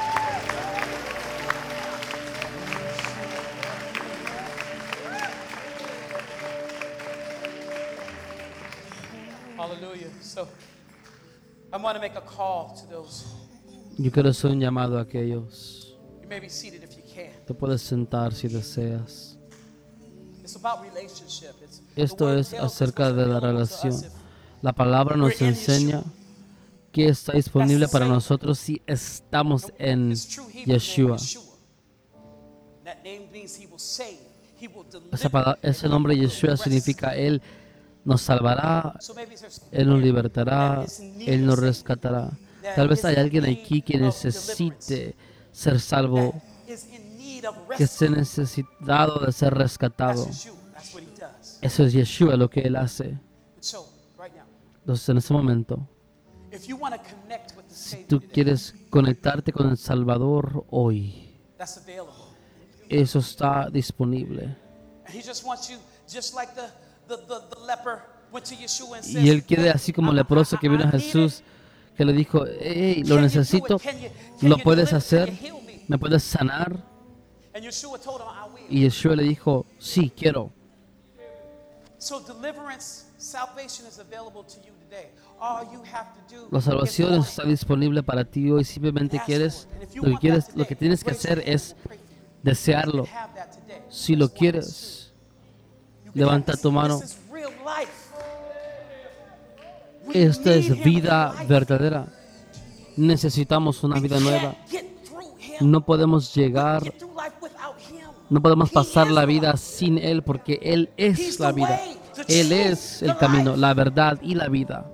Hallelujah. So I want to make a call to those. Yo quiero hacer un llamado a aquellos. You may be seated if you can. Te puedes sentar si deseas. It's about relationship. It's, Esto the word es tells us acerca what's de la available to us relación. if La palabra nos enseña que está disponible para nosotros si estamos en His true Hebrew name, Yeshua. Yeshua. That name means he will save. He will Ese nombre Yeshua significa Él nos salvará, So maybe there's Él nos libertará, Él nos rescatará. Tal vez hay alguien aquí que necesite ser salvo, is in need of que esté rescue. necesitado de ser rescatado. That's Yeshua. That's what he does. Eso es Yeshua lo que Él hace. So, right now, Entonces en ese momento, if you want to connect with the si Savior tú today, quieres conectarte con el Salvador hoy, that's available. eso está disponible. And he just wants you, just like the leper went to Yeshua and Y Él says, quiere, así como el leproso que vino a Jesús, que le dijo, hey, lo necesito, lo puedes hacer, me puedes sanar. And Yeshua told him, I will. Y Yeshua le dijo, sí, quiero. So deliverance, salvation is available to you today. All you have to do La salvación is está disponible para ti hoy. Simplemente quieres, lo que tienes que hacer es desearlo. have that today. Si lo quieres, You can levanta have tu this. mano. This is real life. We Esta need es him vida in life. verdadera. Necesitamos una vida nueva. Can't get through him. No podemos llegar, Get through life without him. no podemos He pasar is la the vida life. sin Él, porque Él He's es the la vida. way, the Él truth, es the el camino, life. la verdad y la vida.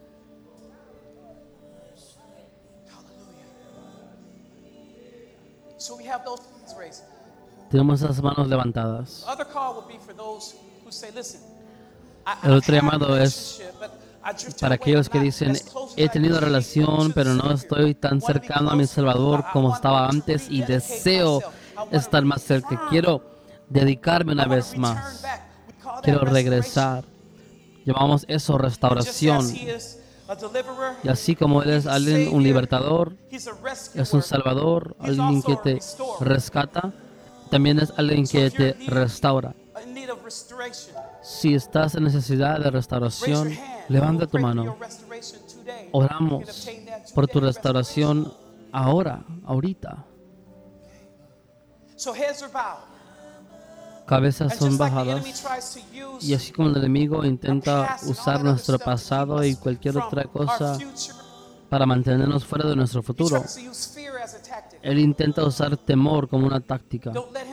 So we have those hands raised. Tenemos las manos levantadas. Other call would be for those who say, listen, El otro llamado es para aquellos que dicen, he tenido relación, pero no estoy tan cercano a mi Salvador como estaba antes y deseo estar más cerca. Quiero dedicarme una vez más. Quiero regresar. Llamamos eso restauración. Y así como Él es alguien, un libertador, es un salvador, alguien que te rescata, también es alguien que te restaura. Si estás en necesidad de restauración, levanta tu mano. Oramos por tu restauración ahora, ahorita. Cabezas son bajadas. Y así como el enemigo intenta usar nuestro pasado y cualquier otra cosa para mantenernos fuera de nuestro futuro, él intenta usar temor como una táctica.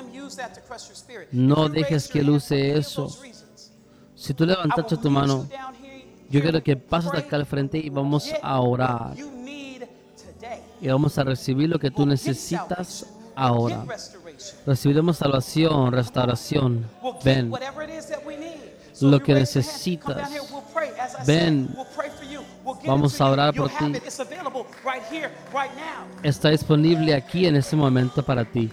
No dejes que él use eso. Si tú levantaste tu mano, yo quiero que pases acá al frente y vamos a orar. Y vamos a recibir lo que tú necesitas ahora. get restoration. Recibiremos salvación, restauración. We'll get Ven, whatever it is that we need. lo if you que raise your hand, come down necesitas. here, we'll pray. As I Ven, said, we'll pray for you. We'll give vamos it to a you. orar You'll por have ti. it. It's available right here, right now. Está disponible aquí en este momento para ti.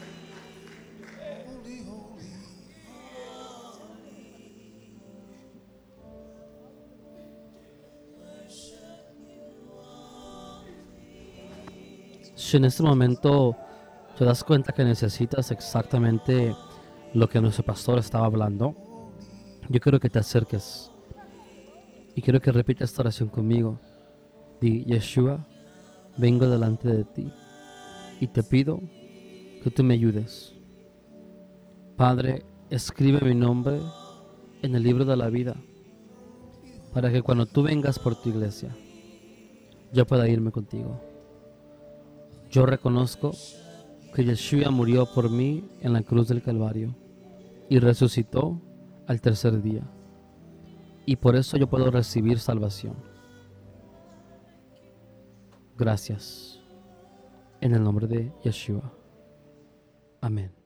Si en este momento te das cuenta que necesitas exactamente lo que nuestro pastor estaba hablando, yo quiero que te acerques y quiero que repitas esta oración conmigo. Di: Yeshua, vengo delante de ti y te pido que tú me ayudes. Padre, escribe mi nombre en el libro de la vida para que cuando tú vengas por tu iglesia, yo pueda irme contigo. Yo reconozco que Yeshua murió por mí en la cruz del Calvario y resucitó al tercer día. Y por eso yo puedo recibir salvación. Gracias. En el nombre de Yeshua. Amén.